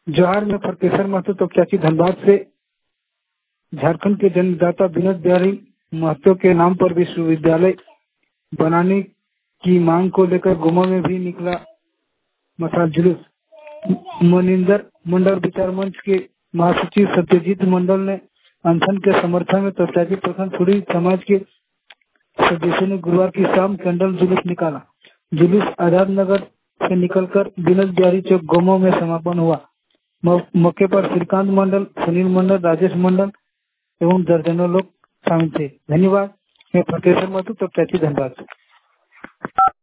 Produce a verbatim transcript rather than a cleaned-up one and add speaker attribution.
Speaker 1: जोहार में प्रोफेसर महतो तोपचाची धनबाद से झारखंड के जन्मदाता विनोद बिहारी महतो के नाम पर विश्वविद्यालय बनाने की मांग को लेकर गोमा में भी निकला मसाल जुलूस। मनिंदर मंडल विचार मंच के महासचिव सत्यजीत मंडल ने अनशन के समर्थन में तोपचाची प्रखंड थोड़ी समाज के सदस्यों ने गुरुवार की शाम कैंडल जुलूस निकाला। जुलूस आजाद नगर से निकलकर विनोद बिहारी चौक गोमा में समापन हुआ। मौके पर श्रीकांत मंडल, सुनील मंडल, राजेश मंडल एवं दर्जनों लोग शामिल थे। धन्यवाद। मैं प्रोफेसर महतो तोपचाची धनबाद।